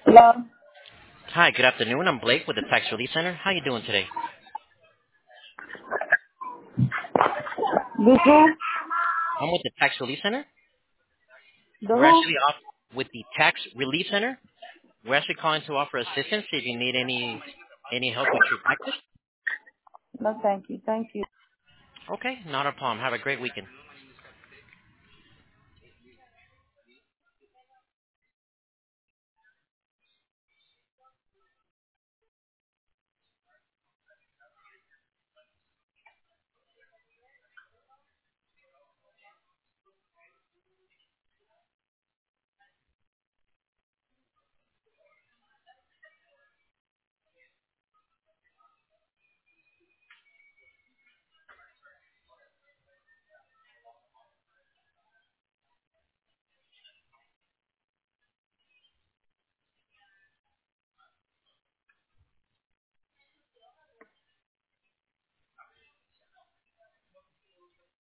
Hello? Hi, good afternoon. I'm Blake with the Tax Relief Center. How you doing today? The who? I'm with the Tax Relief Center. The We're who? actually off with the Tax Relief Center. We're actually calling to offer assistance if you need any help with your taxes. No, thank you. Thank you. Okay, not a problem. Have a great weekend.